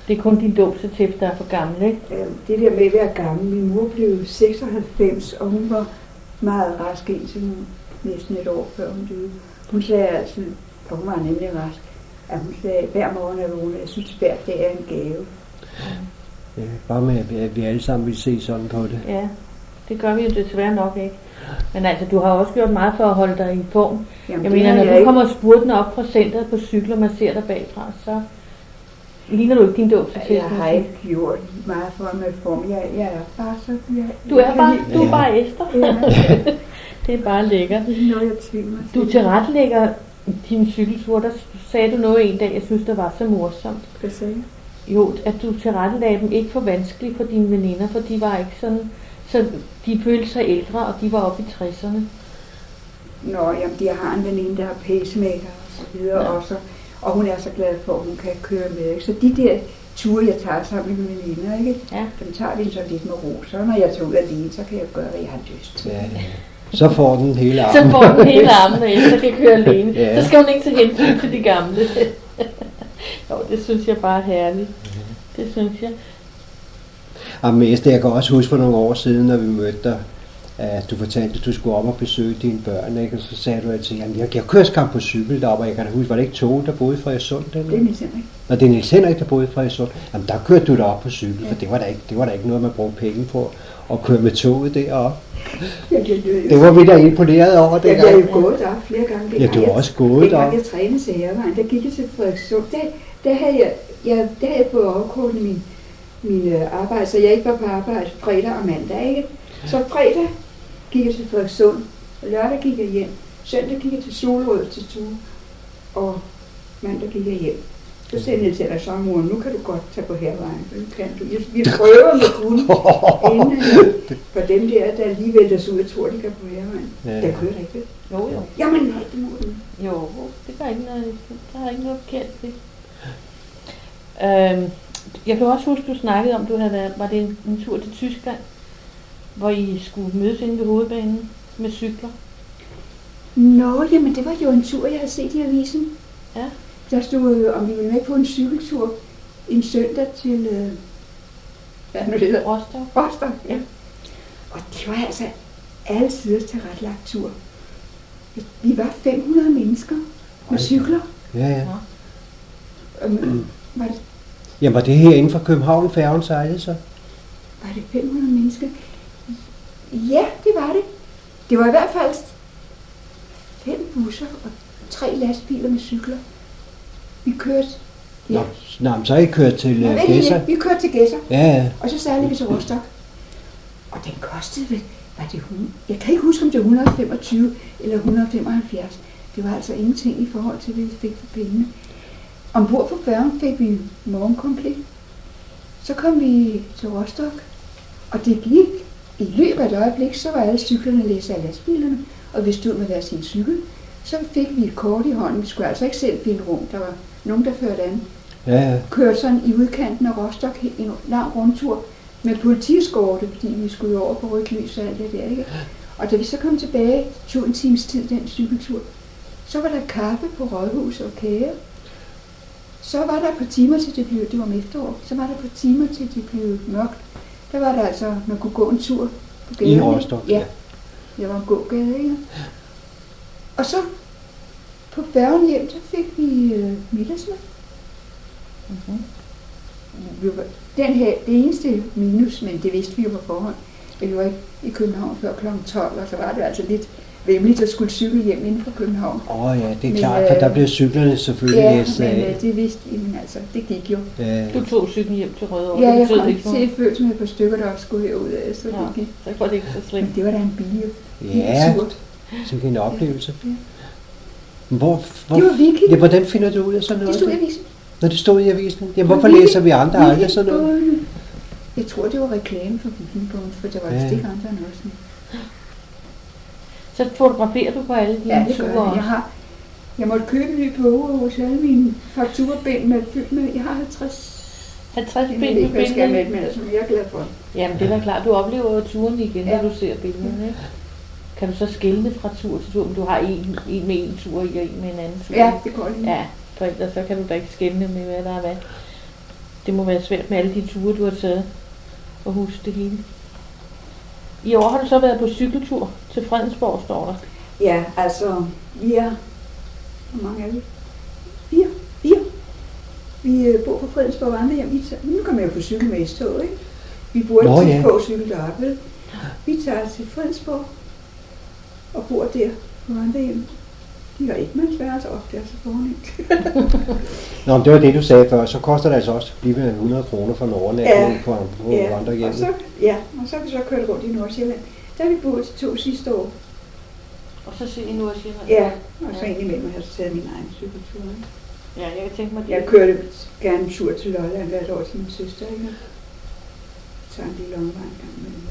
Det er kun din dåbsattest, der er for gammel, ikke? Det der med at være gammel. Min mor blev 96, og hun var meget rask indtil hun næsten et år før hun døde. Hun sagde altid, og hun var nemlig rask, at hun sagde hver morgen at vågne, jeg synes hver dag er en gave. Ja, bare med, at vi alle sammen vil se sådan på det. Ja, det gør vi jo desværre nok ikke. Men altså, du har også gjort meget for at holde dig i form. Jamen, jeg mener, når du kommer spurtende op fra centret på cykler, man ser dig bagfra, så ligner du ikke din dåbsattest. Jeg har ikke gjort meget for mig form. Jeg er bare så... Du er bare Esther. Ja. Det er bare lækkert. Det er noget, jeg tvinger mig til. Du tilrettelægger din cykeltur. Der sagde du noget en dag, jeg synes, der var så morsomt. Hvad sagde jeg? Jo, at du tilrettelagde dem ikke for vanskeligt for dine veninder, for de var ikke sådan... Så de følte sig ældre, og de var oppe i 60'erne. Nå, jamen, de har en veninde, der er pacemaker og så videre Ja. også. Og hun er så glad for, at hun kan køre med. Ikke? Så de der ture, jeg tager sammen med mine veninder, ikke? Ja. Dem tager vi så lidt med ro. Så når jeg tager ud alene, så kan jeg gøre, hvad jeg har lyst til. Ja. Så får den hele armen. Så får den hele armen, og Esther kan køre alene. Ja. Så skal hun ikke tage hensyn til de gamle. Jo, det synes jeg bare er herligt. Det synes jeg. Jamen Esther, jeg kan også huske for nogle år siden, når vi mødte dig, at du fortalte, at du skulle op og besøge dine børn, ikke? Og så sagde du altid, at jeg kører skam på cykel deroppe, og jeg kan da huske, var det ikke Tove, der boede i Frederikssund? Det er Niels Henrik. Når det er Niels Henrik, der boede i Frederikssund, jamen der kørte du derop på cykel, for det var da ikke noget, man brugte penge på, at køre med toget deroppe. Ja, det var vi da imponeret over det. Jeg har jo gået der flere gange. Ja, du har også gået der. Jeg trænede til Hervejen, der gik jeg til Frederikssund. Der havde jeg fået overkortet min arbejde, så jeg ikke var på arbejde fredag og mandag, ikke? Så fredag gik jeg til Frederikssund, lørdag gik jeg hjem, søndag gik jeg til Solrød til tur, og mandag gik jeg hjem. Så sagde jeg til dig så, mor, nu kan du godt tage på Hervejen, for nu kan du. Vi prøver med kun, inden for dem der alligevel der så ud, jeg tror, de kan på Hervejen. Ja. Der kører der ikke. Jo. Jamen, nej, det må du. Jo, det gør ikke noget, der er ikke noget forkert ved. Jeg kan også huske, du snakkede om, du havde været, var det en tur til Tyskland, hvor I skulle mødes inde ved hovedbanen med cykler? Nå, jamen det var jo en tur, jeg havde set i avisen. Ja. Der stod, om vi ville med på en cykeltur en søndag til, hvad nu det hedder? Rostock, ja. Og det var altså alle sider til retlagt tur. Vi var 500 mennesker med cykler. Ja. Var det, Jamen var det her inden for København, færgen sejlede så? var det 500 mennesker? Ja, det var det. Det var i hvert fald 5 busser og 3 lastbiler med cykler. Vi kørte... Ja. Nå, så I kørte til Gedser? Vi kørte til Gedser, Ja. og så sejlede vi til Rostock. Og den kostede vel, jeg kan ikke huske, om det var 125 eller 175. Det var altså ingenting i forhold til, hvad vi fik for pengene. Ombord på færgen fik vi morgenkomplet. Så kom vi til Rostock, og det gik i løbet af et øjeblik, så var alle cyklerne læsset af lastbilerne, og vi stod med hver sin cykel. Så fik vi et kort i hånden. Vi skulle altså ikke selv finde rundt. Der var nogen, der førte an. Ja. Kørte sådan i udkanten af Rostock en lang rundtur med politieskorte, fordi vi skulle over på rødt lys og alt det der, ikke? Og da vi så kom tilbage, tog en times tid den cykeltur, så var der kaffe på rådhuset og kage. Så var der et par timer til det var om efterår, så var der et par timer til det blev mørkt. Der var der altså, man kunne gå en tur på gaden. I Rostock? Ja, det var en gågade, ikke? Og så på færgen hjem, der fik vi middagsmad. Det eneste minus, men det vidste vi jo på forhånd, vi var ikke i København før kl. 12, og så var det altså lidt vemmeligt at skulle cykle hjem inden fra København. Ja, det er klart, for der bliver cyklerne selvfølgelig læst af. Ja, men det vidste vi, men altså, det gik jo. Ja. Du tog cyklen hjem til Rødovre? Ja, jeg kom til følelsen med et par stykker, der også skulle herud af, så det gik. Så var det ikke så slemt. Men det var da en billig tur. Så det er en oplevelse. Ja. Det var Viking. Ja, hvordan finder du ud af sådan noget? Det stod i avisen. Når det stod i avisen? Ja, hvorfor læser vi andre aldrig sådan noget? Jeg tror, det var reklame for Vikingbogen, for der var vist ikke andre end også. Så fotograferer du på alle dine ture? Ja, jeg måtte købe en ny bog hos alle mine fakturabind med fyldt med. Jeg har 50 bind med billeder. Men altså, jeg er glad for. Jamen, det er da klart. Du oplever jo turen igen, når du ser billederne, ikke? Kan du så skille fra tur til tur, om du har en med en tur og en med en anden tur? Ja, det går lige. Ja, for ellers så kan du da ikke skille med, hvad der er hvad. Det må være svært med alle de ture, du har taget og huske det hele. I år har du så været på cykeltur til Fredensborg, står der. Ja, altså, vi er... Hvor mange er vi? 4. Vi bor på Fredensborg Vandrehjem. Nu kan man jo få cykel med i tog, ikke? Vi bor ikke på cykel deroppe, vel? Vi tager til Fredensborg og bor der på Vandrehjem. De har ikke mandsværelser op, det er så fornemt. Nå, men det var det, du sagde før. Så koster det altså også lige ved 100 kroner for en overnatning på Vandrehjem. Og så har vi så kørt rundt i Nordsjælland. Der har vi boet til 2 sidste år. Og så se i Nordsjælland? Ja, og så indimellem har jeg så taget min egen cykeltur. Ja, jeg kan tænke mig det. Jeg kørte gerne en tur til Lolland hvert år til min søster, ikke? Så tager en lille omvej en gang med.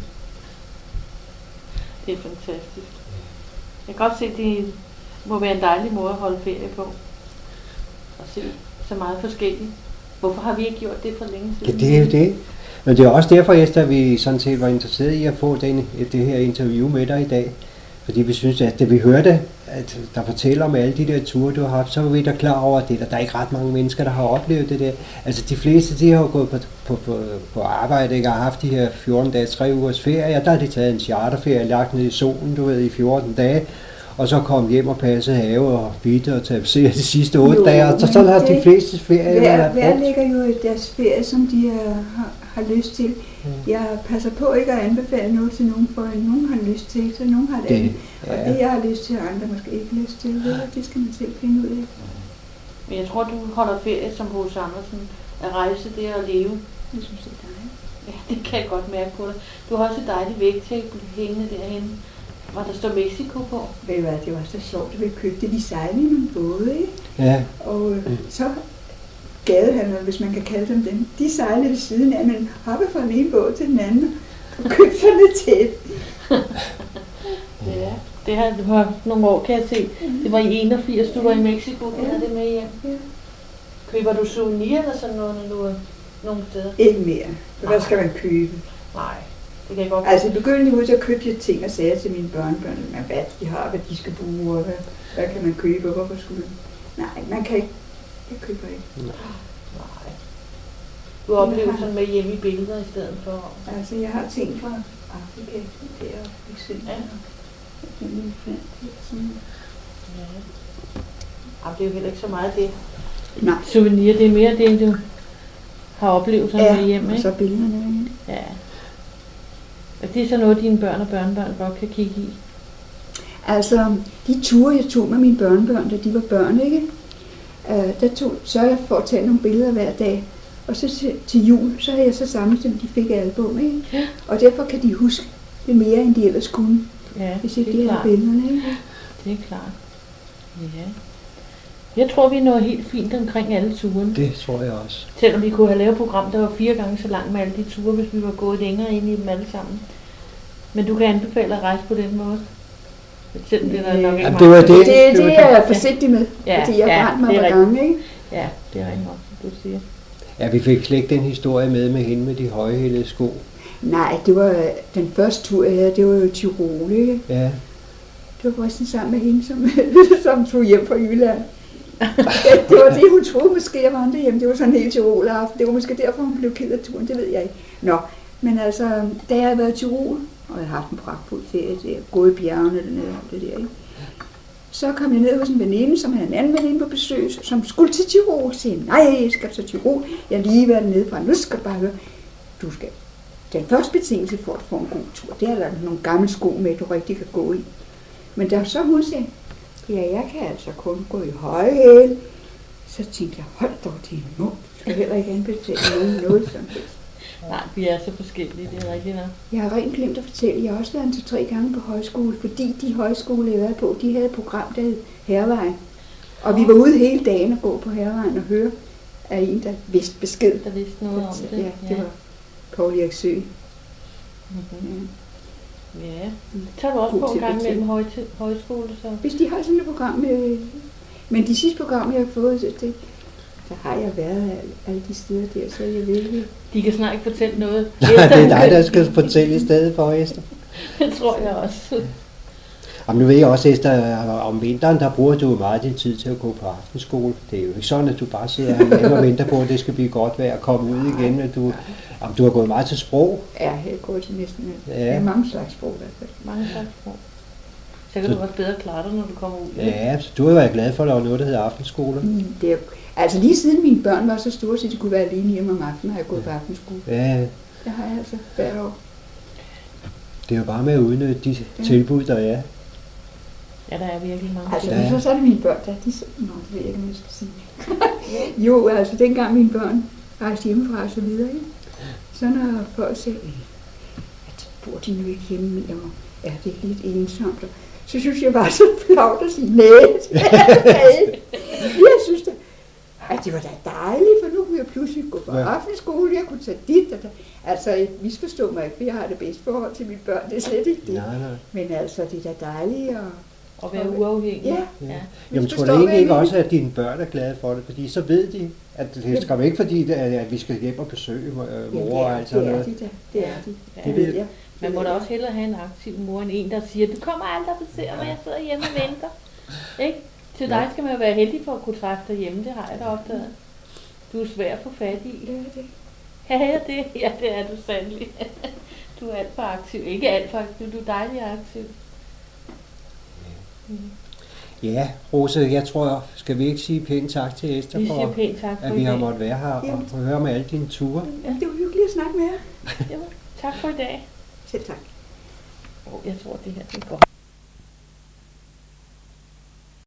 Det er fantastisk. Jeg kan godt se, at det må være en dejlig måde at holde ferie på. Og se så meget forskelligt. Hvorfor har vi ikke gjort det for længe siden? Ja, det er jo det. Men det er også derfor, Esther, vi sådan set var interesseret i at få det her interview med dig i dag. Fordi vi synes, at det vi hørte, at der fortæller om alle de der ture, du har haft, så var vi da klar over, at der er ikke ret mange mennesker, der har oplevet det der. Altså de fleste, de har jo gået på arbejde, ikke, og har haft de her 14 dage, 3 ugers ferie, og der har de taget en charterferie, lagt ned i solen, du ved, i 14 dage, og så kom hjem og passede have og bitte og tapetsere de sidste 8 dage, og så sådan har de fleste ferie. Hver ligger jo i deres ferie, som de har lyst til. Jeg passer på ikke at anbefale noget til nogen, for nogen har lyst til, så nogen har det andet. Og det jeg har lyst til, andre måske ikke lyst til, det skal man selv finde ud af. Men jeg tror, du holder ferie som H.C. Andersen. At rejse, det er at leve. Jeg synes, det er dejligt. Ja, det kan jeg godt mærke på dig. Du har også et dejligt vægtæppe hængende derhenne, hvor der står Mexico på. Ved du hvad, det var så sjovt, at vi købte de sejlede i nogle både, ikke? Ja. Og så gadehandlerne, hvis man kan kalde dem, de sejlede ved siden af, men hoppede fra den ene båd til den anden og købte sådan et tæt. Ja, det har du haft nogle år, kan jeg se. Det var i 81, du var i Mexico, du havde det med hjem. Ja. Køber du souvenir eller sådan noget, når du er nogle steder? Ikke mere. Hvad skal man købe? Nej, det kan jeg godt. Altså, begyndte ud til at købe de ting og sager til mine børnebørn, men hvad de har, hvad de skal bruge, og hvad kan man købe, og hvorfor skulle man? Nej, man kan ikke. Jeg køber ikke. Nej. Du oplever sådan med hjemme i billeder i stedet for. Altså, jeg har ting fra Afrika, der for eksempel. Ja. Ja. Det er jo heller ikke så meget det. Nej. Souvenir, det er mere det, du har oplevet sådan med hjemme, og ikke? så billederne. Ja. Og det er så noget, dine børn og børnebørn godt kan kigge i. Altså, de ture, jeg tog med mine børnebørn, da de var børn, ikke? Der sørgede jeg for at tage nogle billeder hver dag. Og så til jul, så havde jeg så samlet dem, de fik album, ikke? Ja. Og derfor kan de huske det mere, end de ellers kunne. Ja, hvis ikke de havde billederne, ikke? Det er klart. Ja. Jeg tror, vi nåede helt fint omkring alle turene. Det tror jeg også. Selvom vi kunne have lavet et program, der var 4 gange så langt med alle de ture, hvis vi var gået længere ind i dem alle sammen. Men du kan anbefale at rejse på den måde. Selvom det er nok ikke det var det. Det er jeg forsigtig med, fordi jeg brændte mig på gange, ikke? Ja, det er rigtig nok, som du siger. Ja, vi fik slet ikke den historie med hende med de højhælede sko. Nej, det var den første tur, jeg havde, det var jo Tyrol, ikke? Ja. Det var forresten sammen med hende, som tog hjem fra Jylland. Det var det, hun troede måske, jeg vandrede hjem. Det var sådan en helt Tyrol-aften. Det var måske derfor, hun blev ked af turen, det ved jeg ikke. Nå, men altså, da jeg havde været i Tyrol, og jeg havde haft en pragtfuld ferie der, gået i bjergene dernede og det der, ikke? Så kom jeg ned hos en veninde, som havde en anden veninde på besøg, som skulle til Tyrol. Så sagde, nej, jeg skal til Tyrol. Jeg har lige været nede fra. Nu skal du bare høre. Du skal. Den første betingelse for at få en god tur, det er, at der er nogle gamle sko med, du rigtig kan gå i. Men da så hun sagde, ja, jeg kan altså kun gå i høje hæle, så tænkte jeg, hold dog din mund. Du skal heller ikke anbefale nogen noget som helst. Nej, vi er så forskellige, det er rigtigt nok. Jeg har rent glemt at fortælle, jeg har også været 2-3 gange på højskole, fordi de højskoler, jeg var på, de havde et program, der hed Hærvejen. Og vi var ude hele dagen og gå på Hærvejen og høre af en, der vidste besked. Der vidste noget om det. Ja, det var Poul Erik Søe. Mm-hmm. Ja, tager du også på en gang mellem højskole, så? Hvis de har sådan et program, men de sidste program, jeg har fået, der har jeg været alle de steder der, så jeg ved. De kan snart ikke fortælle noget. Nej, det er dig, der skal fortælle i stedet for, Esther. Det tror jeg også. Jamen, nu ved jeg også, Esther, om vinteren, der bruger du meget din tid til at gå på aftenskole. Det er jo ikke sådan, at du bare sidder herhjemme og venter på, at det skal blive godt vejr at komme ud igen. At du har gået meget til sprog. Ja, jeg går til næsten alt. Ja. Det er mange slags sprog i hvert fald. Mange tak for. Så kan du også bedre klare dig, når du kommer ud. Ja, så du har jo været glad for, at der var noget, der hedder aftenskoler. Det er, altså lige siden mine børn var så store, så de kunne være alene hjemme om aftenen, har jeg gået på aftenskole. Ja, Det har jeg altså hvert år. det er jo bare med at udnytte de tilbud, der er. Ja, der er virkelig mange. Altså, Ja. så er det mine børn, der de nå, det ved jeg ikke, hvad jeg skal sige. Jo, altså dengang mine børn rejste hjemmefra og så videre, ikke? Så når folk sagde, at bor de nu ikke hjemme mere, og er det ikke lidt ensomt? Og så synes jeg bare så flavt at sige, nej, det er ikke. Jeg synes da, at det var da dejligt, for nu kunne jeg pludselig gå på aftenskole, jeg kunne tage dit og der. Altså, misforstå mig ikke, for jeg har det bedste forhold til mine børn, det er slet ikke det. Nej. Men altså, det er da dejligt Og være uafhængig. Ja. Ja. Jamen, tror du egentlig ikke også, at dine børn er glade for det? Fordi så ved de, at det skal ikke fordi, at vi skal hjem og besøge mor og alt sådan noget. Det er de. Ja. Det ved jeg. Man må da også hellere have en aktiv mor end en, der siger, du kommer aldrig og besøger mig, jeg sidder hjemme og venter. Ikke? Til dig skal man jo være heldig for at kunne træffe dig hjemme, det har jeg da opdaget. Du er svær at få fat i. Ja, det er du sandelig. Du er alt for aktiv. Ikke alt for aktiv, du er dejlig aktiv. Ja, Rosa, jeg tror, skal vi ikke sige pænt tak til Esther Vi siger for, pænt tak for at i vi har dag. måttet være her og høre med alle dine ture. Ja, det var hyggeligt at snakke med jer. Ja, tak for i dag. Selv tak. Jeg tror, det her det er godt.